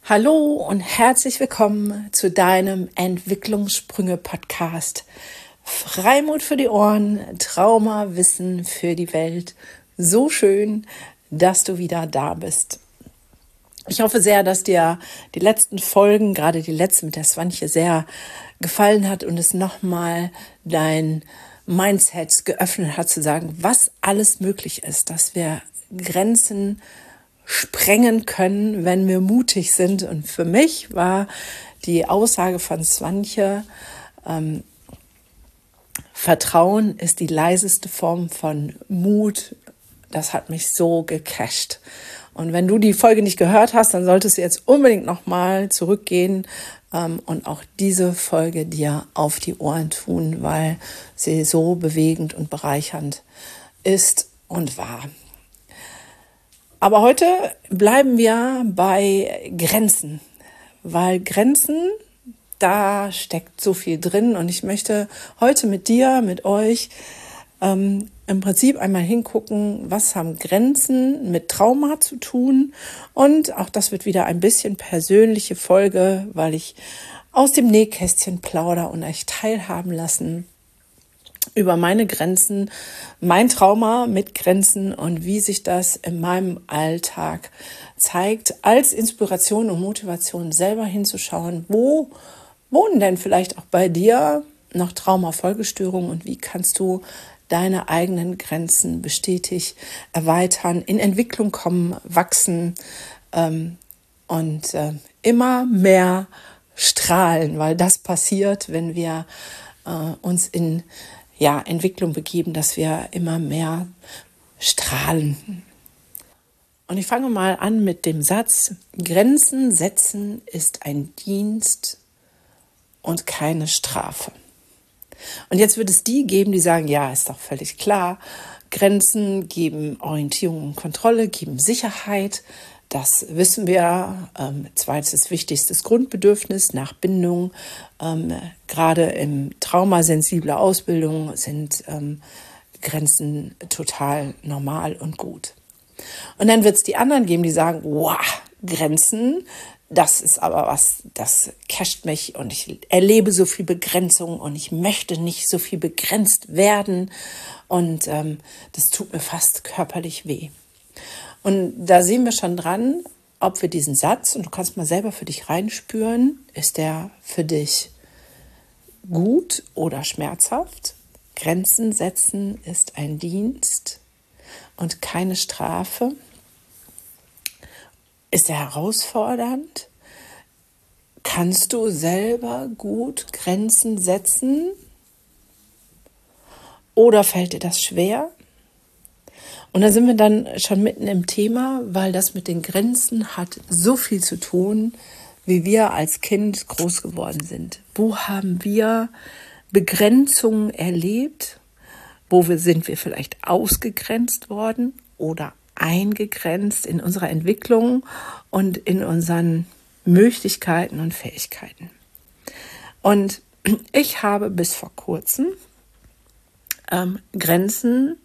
Hallo und herzlich willkommen zu deinem Entwicklungssprünge-Podcast. Freimut für die Ohren, Traumawissen für die Welt. So schön, dass du wieder da bist. Ich hoffe sehr, dass dir die letzten Folgen, gerade die letzte mit der Swantje, sehr gefallen hat und es nochmal dein Mindset geöffnet hat, zu sagen, was alles möglich ist, dass wir Grenzen sprengen können, wenn wir mutig sind. Und für mich war die Aussage von Swantje, Vertrauen ist die leiseste Form von Mut. Das hat mich so gecatcht. Und wenn du die Folge nicht gehört hast, dann solltest du jetzt unbedingt nochmal zurückgehen und auch diese Folge dir auf die Ohren tun, weil sie so bewegend und bereichernd ist und war. Aber heute bleiben wir bei Grenzen, weil Grenzen, da steckt so viel drin und ich möchte heute mit dir, mit euch im Prinzip einmal hingucken, was haben Grenzen mit Trauma zu tun, und auch das wird wieder ein bisschen persönliche Folge, weil ich aus dem Nähkästchen plaudere und euch teilhaben lassen über meine Grenzen, mein Trauma mit Grenzen und wie sich das in meinem Alltag zeigt, als Inspiration und Motivation selber hinzuschauen, wo wohnen denn vielleicht auch bei dir noch Traumafolgestörungen und wie kannst du deine eigenen Grenzen bestätigt erweitern, in Entwicklung kommen, wachsen und immer mehr strahlen, weil das passiert, wenn wir uns in Entwicklung begeben, dass wir immer mehr strahlen. Und ich fange mal an mit dem Satz: Grenzen setzen ist ein Dienst und keine Strafe. Und jetzt wird es die geben, die sagen, ja, ist doch völlig klar, Grenzen geben Orientierung und Kontrolle, geben Sicherheit. Das wissen wir. Zweites wichtigstes Grundbedürfnis nach Bindung. Gerade im traumasensible Ausbildung sind Grenzen total normal und gut. Und dann wird es die anderen geben, die sagen, wow, Grenzen, das ist aber was, das catcht mich und ich erlebe so viel Begrenzung und ich möchte nicht so viel begrenzt werden und das tut mir fast körperlich weh. Und da sehen wir schon dran, ob wir diesen Satz, und du kannst mal selber für dich reinspüren, ist der für dich gut oder schmerzhaft? Grenzen setzen ist ein Dienst und keine Strafe. Ist er herausfordernd? Kannst du selber gut Grenzen setzen? Oder fällt dir das schwer? Und da sind wir dann schon mitten im Thema, weil das mit den Grenzen hat so viel zu tun, wie wir als Kind groß geworden sind. Wo haben wir Begrenzungen erlebt? Sind wir vielleicht ausgegrenzt worden oder eingegrenzt in unserer Entwicklung und in unseren Möglichkeiten und Fähigkeiten? Und ich habe bis vor kurzem Grenzen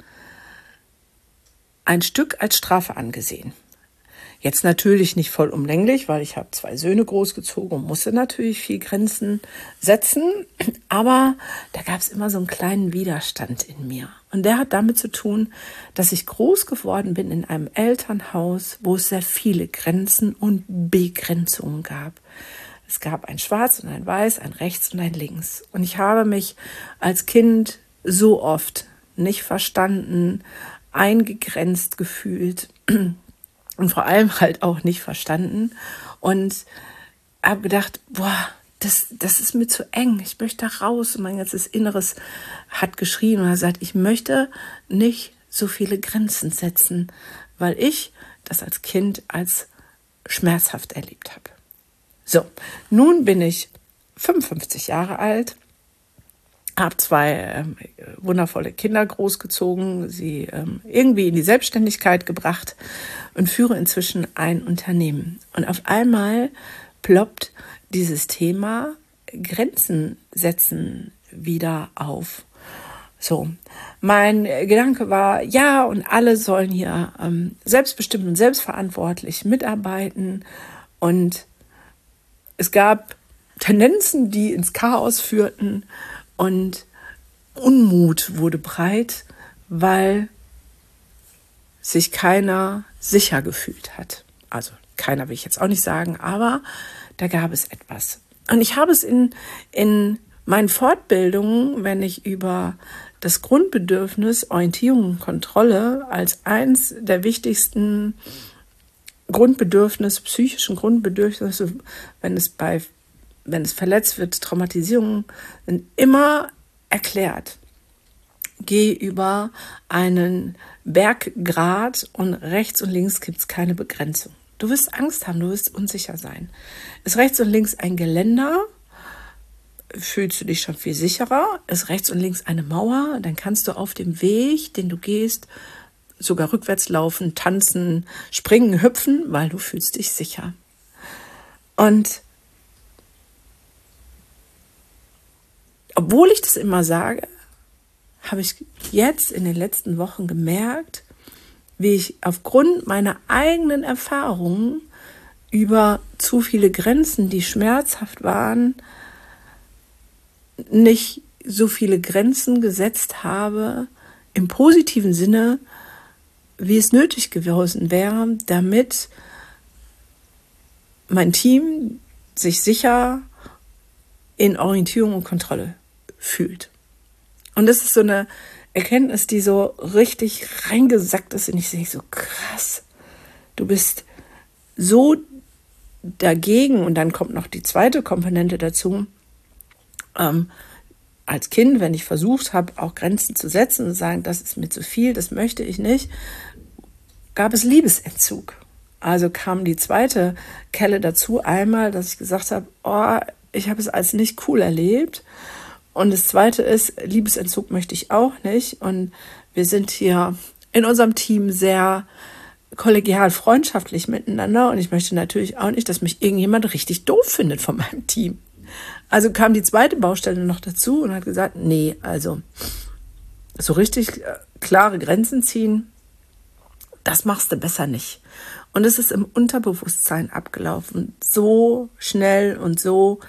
ein Stück als Strafe angesehen. Jetzt natürlich nicht vollumlänglich, weil ich habe 2 Söhne großgezogen und musste natürlich viel Grenzen setzen. Aber da gab es immer so einen kleinen Widerstand in mir. Und der hat damit zu tun, dass ich groß geworden bin in einem Elternhaus, wo es sehr viele Grenzen und Begrenzungen gab. Es gab ein Schwarz und ein Weiß, ein Rechts und ein Links. Und ich habe mich als Kind so oft nicht verstanden, eingegrenzt gefühlt und vor allem halt auch nicht verstanden und habe gedacht, das ist mir zu eng, ich möchte da raus, und mein ganzes Inneres hat geschrien und hat gesagt, ich möchte nicht so viele Grenzen setzen, weil ich das als Kind als schmerzhaft erlebt habe. So, nun bin ich 55 Jahre alt, habe 2 wundervolle Kinder großgezogen, sie irgendwie in die Selbstständigkeit gebracht und führe inzwischen ein Unternehmen. Und auf einmal ploppt dieses Thema Grenzen setzen wieder auf. So, mein Gedanke war, ja, und alle sollen hier selbstbestimmt und selbstverantwortlich mitarbeiten und Es gab Tendenzen, die ins Chaos führten und Unmut wurde breit, weil sich keiner sicher gefühlt hat. Also keiner will ich jetzt auch nicht sagen, aber da gab es etwas. Und ich habe es in meinen Fortbildungen, wenn ich über das Grundbedürfnis Orientierung und Kontrolle als eins der wichtigsten Grundbedürfnisse, psychischen Grundbedürfnisse, wenn es verletzt wird, Traumatisierungen, sind immer erklärt. Geh über einen Berggrat und rechts und links gibt es keine Begrenzung. Du wirst Angst haben, du wirst unsicher sein. Ist rechts und links ein Geländer, fühlst du dich schon viel sicherer. Ist rechts und links eine Mauer, dann kannst du auf dem Weg, den du gehst, sogar rückwärts laufen, tanzen, springen, hüpfen, weil du fühlst dich sicher. Und obwohl ich das immer sage, habe ich jetzt in den letzten Wochen gemerkt, wie ich aufgrund meiner eigenen Erfahrungen über zu viele Grenzen, die schmerzhaft waren, nicht so viele Grenzen gesetzt habe, im positiven Sinne, wie es nötig gewesen wäre, damit mein Team sich sicher in Orientierung und Kontrolle fühlt. Und das ist so eine Erkenntnis, die so richtig reingesackt ist. Und ich sehe so, krass, du bist so dagegen. Und dann kommt noch die zweite Komponente dazu. Als Kind, wenn ich versucht habe, auch Grenzen zu setzen und sagen, das ist mir zu viel, das möchte ich nicht, gab es Liebesentzug. Also kam die zweite Kelle dazu. Einmal, dass ich gesagt habe, ich habe es als nicht cool erlebt. Und das Zweite ist, Liebesentzug möchte ich auch nicht. Und wir sind hier in unserem Team sehr kollegial, freundschaftlich miteinander. Und ich möchte natürlich auch nicht, dass mich irgendjemand richtig doof findet von meinem Team. Also kam die zweite Baustelle noch dazu und hat gesagt, nee, also so richtig klare Grenzen ziehen, das machst du besser nicht. Und es ist im Unterbewusstsein abgelaufen, so schnell und so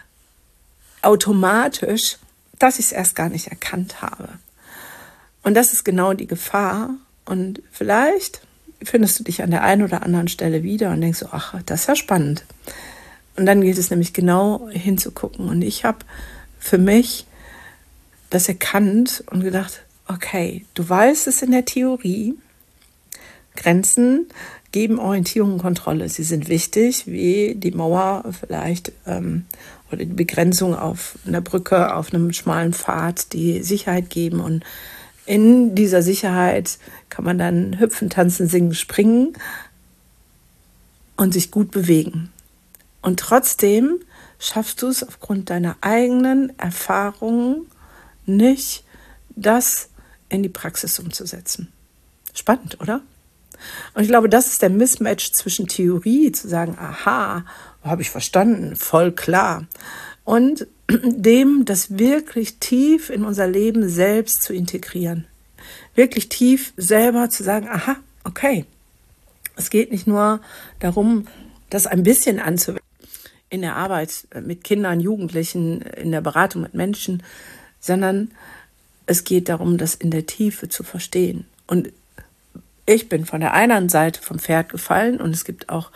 automatisch, dass ich es erst gar nicht erkannt habe. Und das ist genau die Gefahr. Und vielleicht findest du dich an der einen oder anderen Stelle wieder und denkst so, ach, das ist ja spannend. Und dann gilt es nämlich genau hinzugucken. Und ich habe für mich das erkannt und gedacht, okay, du weißt es in der Theorie, Grenzen geben Orientierung und Kontrolle. Sie sind wichtig, wie die Mauer vielleicht oder die Begrenzung auf einer Brücke, auf einem schmalen Pfad, die Sicherheit geben. Und in dieser Sicherheit kann man dann hüpfen, tanzen, singen, springen und sich gut bewegen. Und trotzdem schaffst du es aufgrund deiner eigenen Erfahrungen nicht, das in die Praxis umzusetzen. Spannend, oder? Und ich glaube, das ist der Mismatch zwischen Theorie, zu sagen, aha, habe ich verstanden, voll klar, und dem, das wirklich tief in unser Leben selbst zu integrieren. Wirklich tief selber zu sagen, aha, okay, es geht nicht nur darum, das ein bisschen anzuwenden in der Arbeit mit Kindern, Jugendlichen, in der Beratung mit Menschen, sondern es geht darum, das in der Tiefe zu verstehen. Und ich bin von der einen Seite vom Pferd gefallen und es gibt auch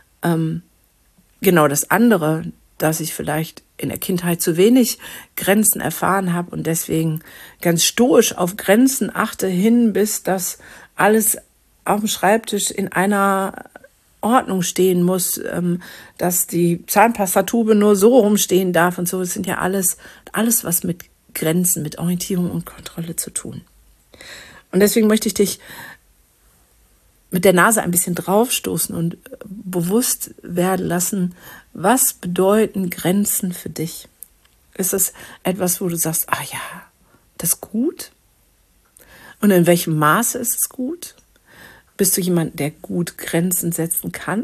genau das andere, dass ich vielleicht in der Kindheit zu wenig Grenzen erfahren habe und deswegen ganz stoisch auf Grenzen achte hin, bis das alles auf dem Schreibtisch in einer Ordnung stehen muss, dass die Zahnpastatube nur so rumstehen darf und so. Das sind ja alles, was mit Grenzen, mit Orientierung und Kontrolle zu tun. Und deswegen möchte ich dich mit der Nase ein bisschen draufstoßen und bewusst werden lassen, was bedeuten Grenzen für dich? Ist es etwas, wo du sagst, ah ja, das ist gut? Und in welchem Maße ist es gut? Bist du jemand, der gut Grenzen setzen kann?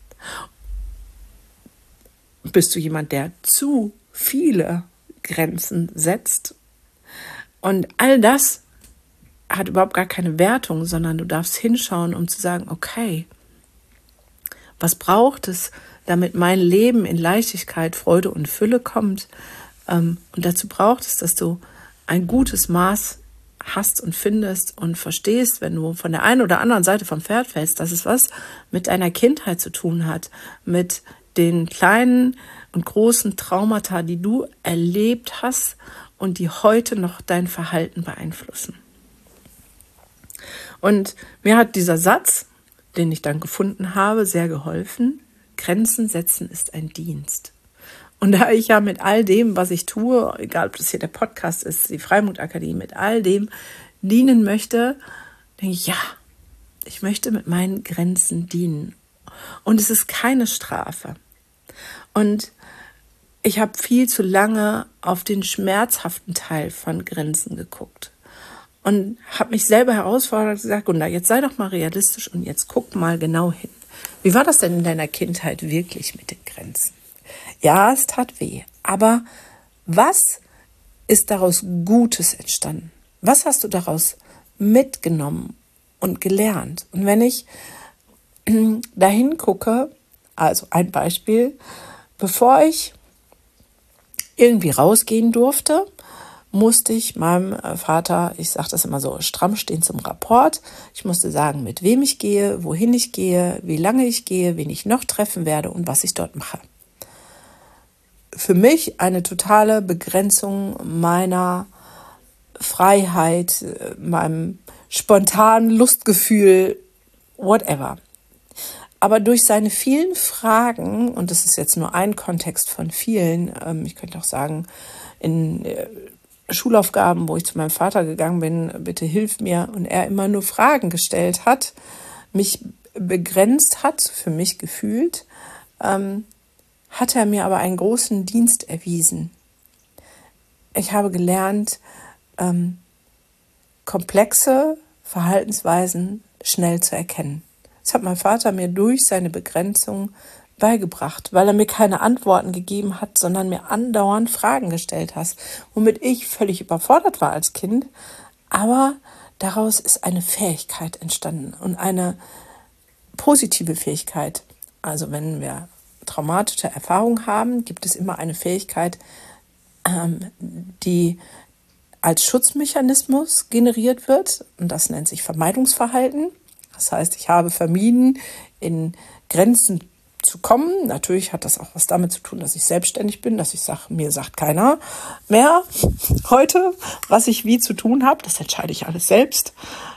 Bist du jemand, der zu viele Grenzen setzt? Und all das hat überhaupt gar keine Wertung, sondern du darfst hinschauen, um zu sagen, okay, Was braucht es, damit mein Leben in Leichtigkeit, Freude und Fülle kommt? Und dazu braucht es, dass du ein gutes Maß hast und findest und verstehst, wenn du von der einen oder anderen Seite vom Pferd fällst, dass es was mit deiner Kindheit zu tun hat, mit den kleinen und großen Traumata, die du erlebt hast und die heute noch dein Verhalten beeinflussen. Und mir hat dieser Satz, den ich dann gefunden habe, sehr geholfen. Grenzen setzen ist ein Dienst. Und da ich ja mit all dem, was ich tue, egal ob das hier der Podcast ist, die Freimut-Akademie, mit all dem dienen möchte, denke ich, ja, ich möchte mit meinen Grenzen dienen. Und es ist keine Strafe. Und ich habe viel zu lange auf den schmerzhaften Teil von Grenzen geguckt. Und habe mich selber herausgefordert und gesagt, Gunda, jetzt sei doch mal realistisch und jetzt guck mal genau hin. Wie war das denn in deiner Kindheit wirklich mit den Grenzen? Ja, es tat weh, aber was ist daraus Gutes entstanden? Was hast du daraus mitgenommen und gelernt? Und wenn ich dahin gucke, also ein Beispiel, bevor ich irgendwie rausgehen durfte, musste ich meinem Vater, ich sage das immer so, stramm stehen zum Rapport. Ich musste sagen, mit wem ich gehe, wohin ich gehe, wie lange ich gehe, wen ich noch treffen werde und was ich dort mache. Für mich eine totale Begrenzung meiner Freiheit, meinem spontanen Lustgefühl, whatever. Aber durch seine vielen Fragen, und das ist jetzt nur ein Kontext von vielen, ich könnte auch sagen, in Schulaufgaben, wo ich zu meinem Vater gegangen bin, bitte hilf mir, und er immer nur Fragen gestellt hat, mich begrenzt hat, für mich gefühlt, hat er mir aber einen großen Dienst erwiesen. Ich habe gelernt, komplexe Verhaltensweisen schnell zu erkennen. Das hat mein Vater mir durch seine Begrenzung beigebracht, weil er mir keine Antworten gegeben hat, sondern mir andauernd Fragen gestellt hat, womit ich völlig überfordert war als Kind. Aber daraus ist eine Fähigkeit entstanden und eine positive Fähigkeit. Also wenn wir traumatische Erfahrungen haben, gibt es immer eine Fähigkeit, die als Schutzmechanismus generiert wird. Und das nennt sich Vermeidungsverhalten. Das heißt, ich habe vermieden, in Grenzen zu kommen. Natürlich hat das auch was damit zu tun, dass ich selbstständig bin, dass ich sage, mir sagt keiner mehr heute, was ich wie zu tun habe. Das entscheide ich alles selbst.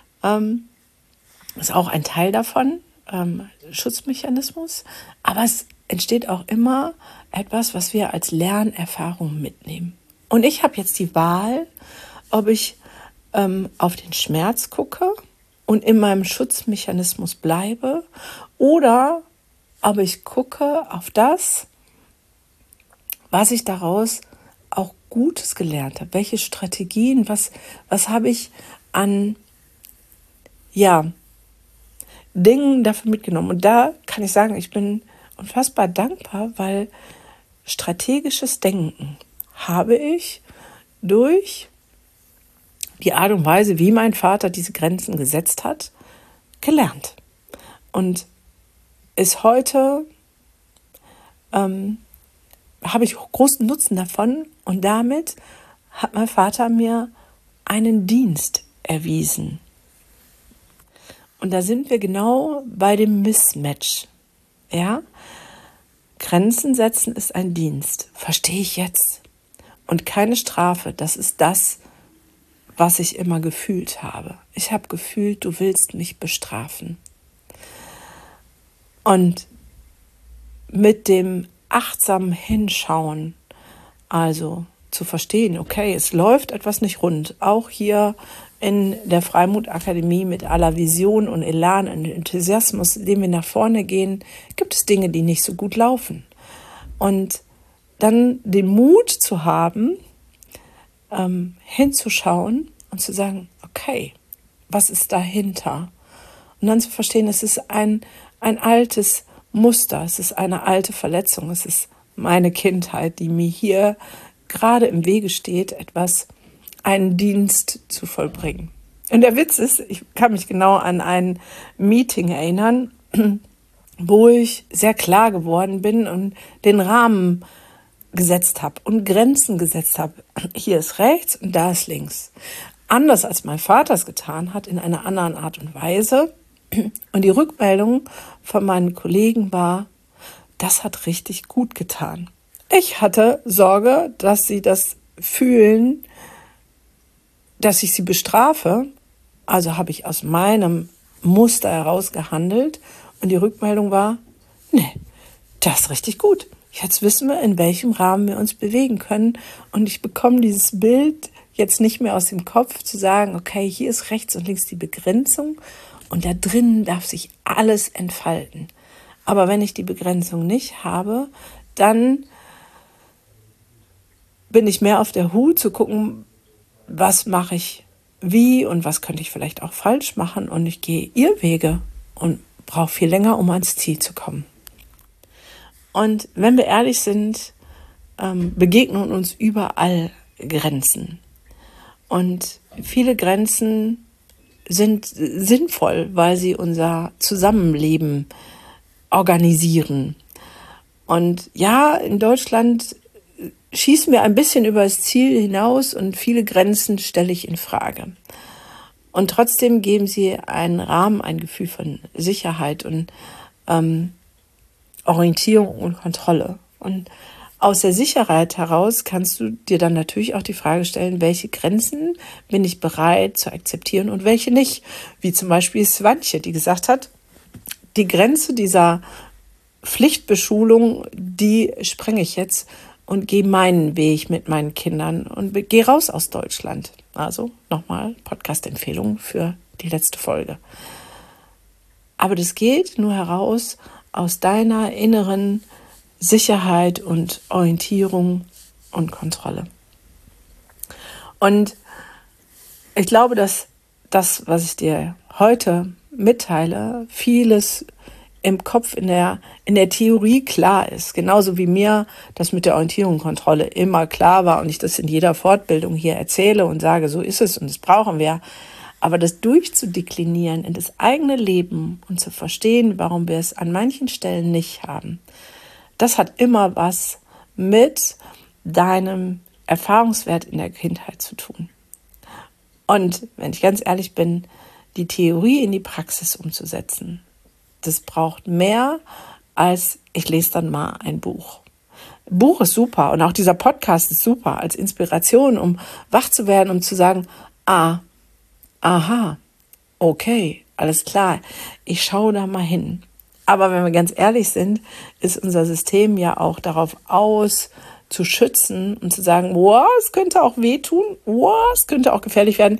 Ist auch ein Teil davon, Schutzmechanismus. Aber es entsteht auch immer etwas, was wir als Lernerfahrung mitnehmen. Und ich habe jetzt die Wahl, ob ich auf den Schmerz gucke und in meinem Schutzmechanismus bleibe oder ob ich gucke auf das, was ich daraus auch Gutes gelernt habe. Welche Strategien, was habe ich an Dingen dafür mitgenommen. Und da kann ich sagen, ich bin unfassbar dankbar, weil strategisches Denken habe ich durch die Art und Weise, wie mein Vater diese Grenzen gesetzt hat, gelernt. Und ist heute, habe ich großen Nutzen davon und damit hat mein Vater mir einen Dienst erwiesen. Und da sind wir genau bei dem Mismatch. Ja? Grenzen setzen ist ein Dienst. Verstehe ich jetzt. Und keine Strafe. Das ist das, was ich immer gefühlt habe. Ich habe gefühlt, du willst mich bestrafen. Und mit dem achtsamen Hinschauen, also zu verstehen, okay, es läuft etwas nicht rund. Auch hier in der Freimut-Akademie mit aller Vision und Elan und Enthusiasmus, dem wir nach vorne gehen, gibt es Dinge, die nicht so gut laufen. Und dann den Mut zu haben, hinzuschauen und zu sagen, okay, was ist dahinter? Und dann zu verstehen, es ist ein altes Muster, es ist eine alte Verletzung, es ist meine Kindheit, die mir hier gerade im Wege steht, einen Dienst zu vollbringen. Und der Witz ist, ich kann mich genau an ein Meeting erinnern, wo ich sehr klar geworden bin und den Rahmen gesetzt habe und Grenzen gesetzt habe. Hier ist rechts und da ist links. Anders als mein Vater es getan hat, in einer anderen Art und Weise. Und die Rückmeldung von meinen Kollegen war, das hat richtig gut getan. Ich hatte Sorge, dass sie das fühlen, dass ich sie bestrafe. Also habe ich aus meinem Muster heraus gehandelt. Und die Rückmeldung war, nee, das ist richtig gut. Jetzt wissen wir, in welchem Rahmen wir uns bewegen können. Und ich bekomme dieses Bild jetzt nicht mehr aus dem Kopf, zu sagen, okay, hier ist rechts und links die Begrenzung und da drinnen darf sich alles entfalten. Aber wenn ich die Begrenzung nicht habe, dann bin ich mehr auf der Hut zu gucken, was mache ich wie und was könnte ich vielleicht auch falsch machen. Und ich gehe Irrwege und brauche viel länger, um ans Ziel zu kommen. Und wenn wir ehrlich sind, begegnen uns überall Grenzen. Und viele Grenzen sind sinnvoll, weil sie unser Zusammenleben organisieren. Und ja, in Deutschland schießen wir ein bisschen über das Ziel hinaus und viele Grenzen stelle ich in Frage. Und trotzdem geben sie einen Rahmen, ein Gefühl von Sicherheit und Orientierung und Kontrolle. Und aus der Sicherheit heraus kannst du dir dann natürlich auch die Frage stellen, welche Grenzen bin ich bereit zu akzeptieren und welche nicht. Wie zum Beispiel Swantje, die gesagt hat, die Grenze dieser Pflichtbeschulung, die sprenge ich jetzt und gehe meinen Weg mit meinen Kindern und gehe raus aus Deutschland. Also nochmal Podcast-Empfehlung für die letzte Folge. Aber das geht nur heraus aus deiner inneren Sicherheit und Orientierung und Kontrolle. Und ich glaube, dass das, was ich dir heute mitteile, vieles im Kopf, in der Theorie klar ist. Genauso wie mir das mit der Orientierung und Kontrolle immer klar war und ich das in jeder Fortbildung hier erzähle und sage, so ist es und das brauchen wir. Aber das durchzudeklinieren in das eigene Leben und zu verstehen, warum wir es an manchen Stellen nicht haben, das hat immer was mit deinem Erfahrungswert in der Kindheit zu tun. Und wenn ich ganz ehrlich bin, die Theorie in die Praxis umzusetzen, das braucht mehr als ich lese dann mal ein Buch. Buch ist super und auch dieser Podcast ist super als Inspiration, um wach zu werden, um zu sagen, aha, okay, alles klar, ich schaue da mal hin. Aber wenn wir ganz ehrlich sind, ist unser System ja auch darauf aus, zu schützen und zu sagen, wow, es könnte auch wehtun, wow, es könnte auch gefährlich werden.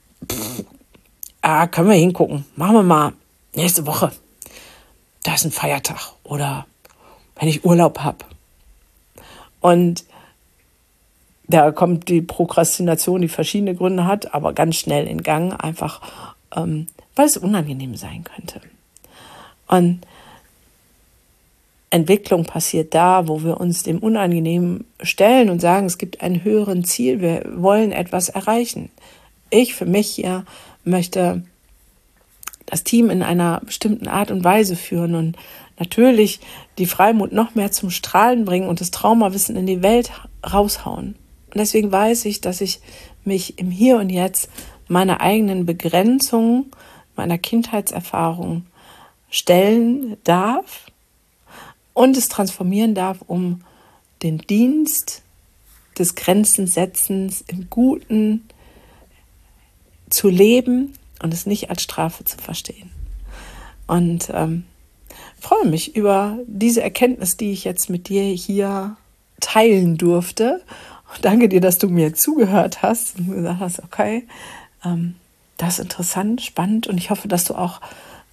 Können wir hingucken, machen wir mal nächste Woche. Da ist ein Feiertag oder wenn ich Urlaub habe. Und da kommt die Prokrastination, die verschiedene Gründe hat, aber ganz schnell in Gang, einfach weil es unangenehm sein könnte. Und Entwicklung passiert da, wo wir uns dem Unangenehmen stellen und sagen, es gibt ein höheres Ziel, wir wollen etwas erreichen. Ich für mich hier möchte das Team in einer bestimmten Art und Weise führen und natürlich die Freimut noch mehr zum Strahlen bringen und das Traumawissen in die Welt raushauen. Und deswegen weiß ich, dass ich mich im Hier und Jetzt meiner eigenen Begrenzung, meiner Kindheitserfahrung stellen darf und es transformieren darf, um den Dienst des Grenzensetzens im Guten zu leben und es nicht als Strafe zu verstehen. Und freue mich über diese Erkenntnis, die ich jetzt mit dir hier teilen durfte. Und danke dir, dass du mir zugehört hast und gesagt hast, okay, das ist interessant, spannend und ich hoffe, dass du auch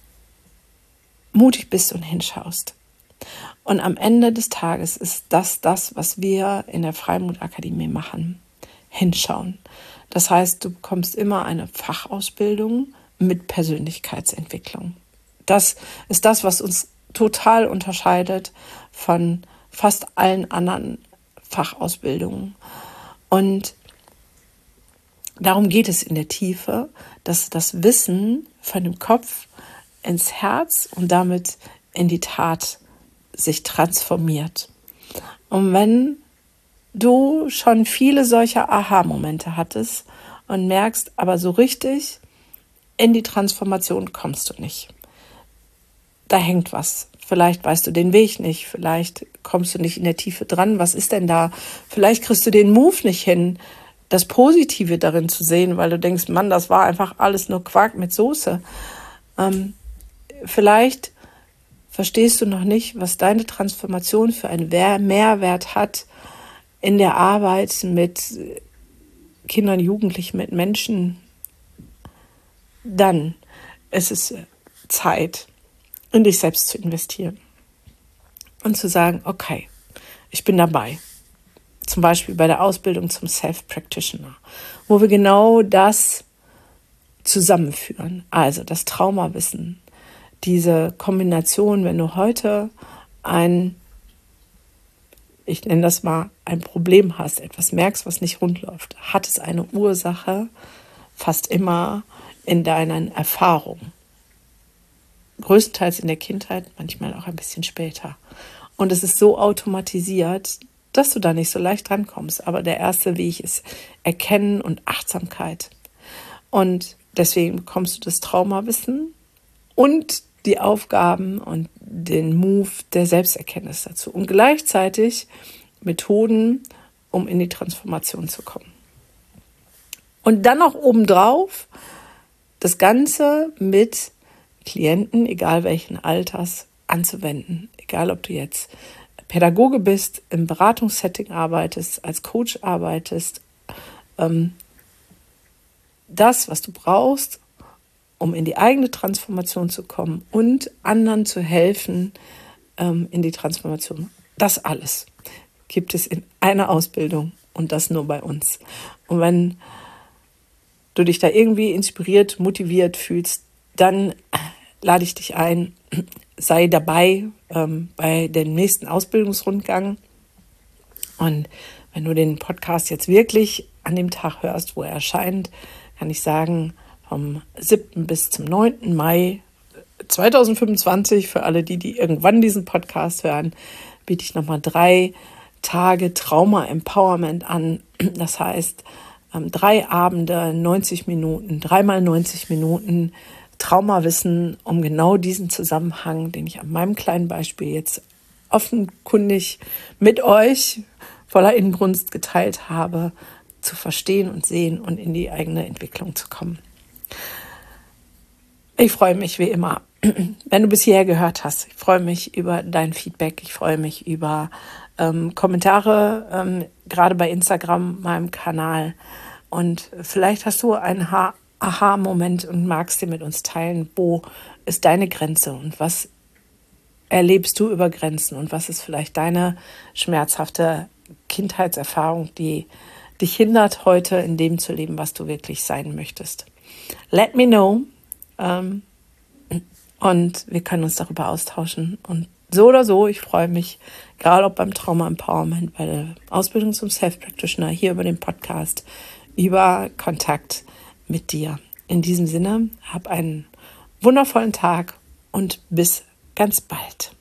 mutig bist und hinschaust. Und am Ende des Tages ist das, was wir in der Freimut Akademie machen. Hinschauen. Das heißt, du bekommst immer eine Fachausbildung mit Persönlichkeitsentwicklung. Das ist das, was uns total unterscheidet von fast allen anderen Fachausbildungen. Und darum geht es in der Tiefe, dass das Wissen von dem Kopf ins Herz und damit in die Tat sich transformiert. Und wenn du schon viele solcher Aha-Momente hattest und merkst, aber so richtig in die Transformation kommst du nicht. Da hängt was. Vielleicht weißt du den Weg nicht, vielleicht kommst du nicht in der Tiefe dran. Was ist denn da? Vielleicht kriegst du den Move nicht hin, das Positive darin zu sehen, weil du denkst, Mann, das war einfach alles nur Quark mit Soße. Vielleicht verstehst du noch nicht, was deine Transformation für einen Mehrwert hat in der Arbeit mit Kindern, Jugendlichen, mit Menschen. Dann ist es Zeit, in dich selbst zu investieren und zu sagen, okay, ich bin dabei. Zum Beispiel bei der Ausbildung zum Self-Practitioner, wo wir genau das zusammenführen. Also das Traumawissen, diese Kombination, wenn du heute ich nenne das mal, ein Problem hast, etwas merkst, was nicht rund läuft, hat es eine Ursache fast immer in deinen Erfahrungen. Größtenteils in der Kindheit, manchmal auch ein bisschen später. Und es ist so automatisiert, dass du da nicht so leicht rankommst. Aber der erste Weg ist Erkennen und Achtsamkeit. Und deswegen bekommst du das Traumawissen und die Aufgaben und den Move der Selbsterkenntnis dazu. Und gleichzeitig Methoden, um in die Transformation zu kommen. Und dann noch obendrauf das Ganze mit Klienten, egal welchen Alters, anzuwenden. Egal, ob du jetzt Pädagoge bist, im Beratungssetting arbeitest, als Coach arbeitest. Das, was du brauchst, um in die eigene Transformation zu kommen und anderen zu helfen, in die Transformation. Das alles gibt es in einer Ausbildung und das nur bei uns. Und wenn du dich da irgendwie inspiriert, motiviert fühlst, dann lade ich dich ein, sei dabei bei dem nächsten Ausbildungsrundgang. Und wenn du den Podcast jetzt wirklich an dem Tag hörst, wo er erscheint, kann ich sagen, vom 7. bis zum 9. Mai 2025, für alle, die irgendwann diesen Podcast hören, biete ich nochmal 3 Tage Trauma-Empowerment an. Das heißt, 3 Abende, 90 Minuten, 3 mal 90 Minuten Traumawissen, um genau diesen Zusammenhang, den ich an meinem kleinen Beispiel jetzt offenkundig mit euch voller Inbrunst geteilt habe, zu verstehen und sehen und in die eigene Entwicklung zu kommen. Ich freue mich wie immer, wenn du bis hierher gehört hast. Ich freue mich über dein Feedback. Ich freue mich über Kommentare, gerade bei Instagram, meinem Kanal. Und vielleicht hast du einen Aha-Moment und magst dir mit uns teilen, wo ist deine Grenze und was erlebst du über Grenzen und was ist vielleicht deine schmerzhafte Kindheitserfahrung, die dich hindert, heute in dem zu leben, was du wirklich sein möchtest. Let me know. Und wir können uns darüber austauschen. Und so oder so, ich freue mich, gerade auch beim Trauma Empowerment, bei der Ausbildung zum Self-Practitioner, hier über den Podcast, über Kontakt mit dir. In diesem Sinne, hab einen wundervollen Tag und bis ganz bald.